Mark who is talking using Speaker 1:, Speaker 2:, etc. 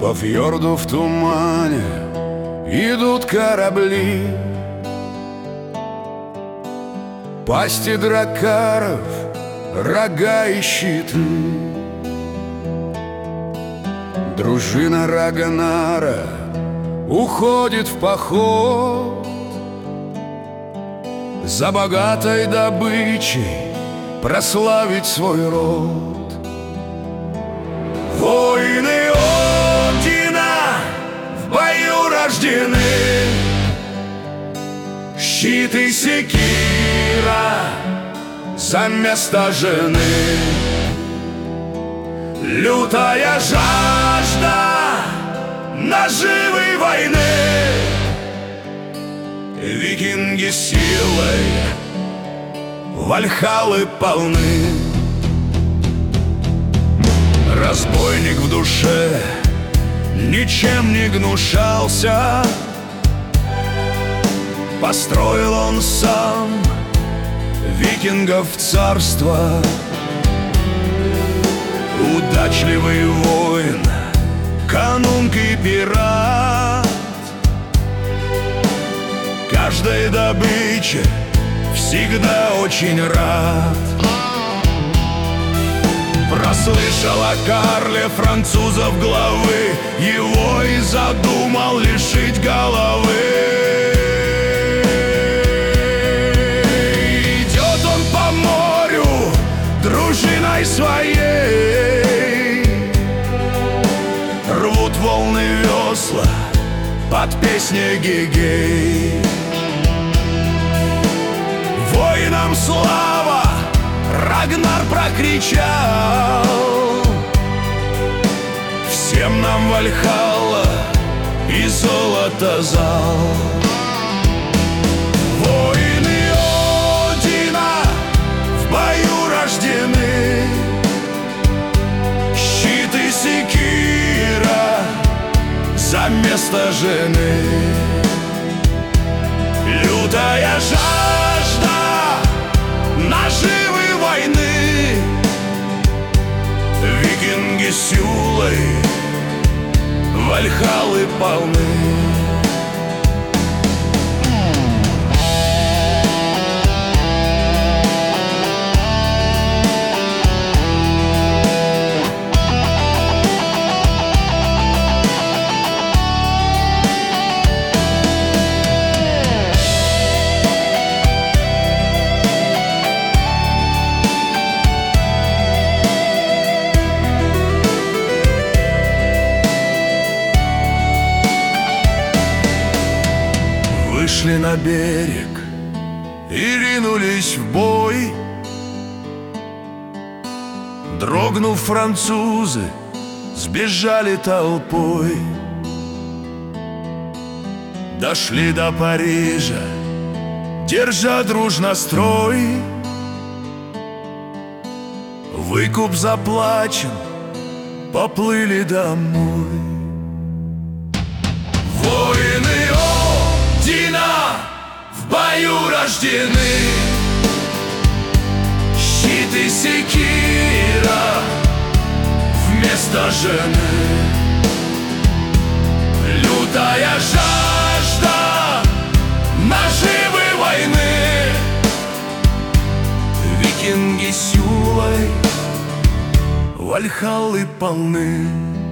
Speaker 1: По фьорду в тумане идут корабли, пасти дракаров, рога и щиты. Дружина Рагонара уходит в поход за богатой добычей прославить свой род. Воины Одина в бою рождены, щит и секира за место жены. Лютая жажда наживы войны, викинги силой Вальхаллы полны. Разбойник в душе ничем не гнушался, построил он сам викингов царство. Удачливый воин, канунг и пират, каждой добыче всегда очень рад. Прослышал о Карле французов главы, его и задумал лишить головы. Идет он по морю дружиной своей, рвут волны весла под песни гигей. Воинам слава, Рагнар прокричал, всем нам Вальхалла и золото зал. Воины Одина в бою рождены, щит и секира за место жены. Лютая жажда наживы войны, викинги силой Вальхаллы полны. Вышли на берег и ринулись в бой. Дрогнув, французы сбежали толпой. Дошли до Парижа, держа дружно строй. Выкуп заплачен, поплыли домой. Воины Одина в бою рождены, щит и секира вместо жены. Лютая жажда наживы войны, викинги силой Вальхаллы полны.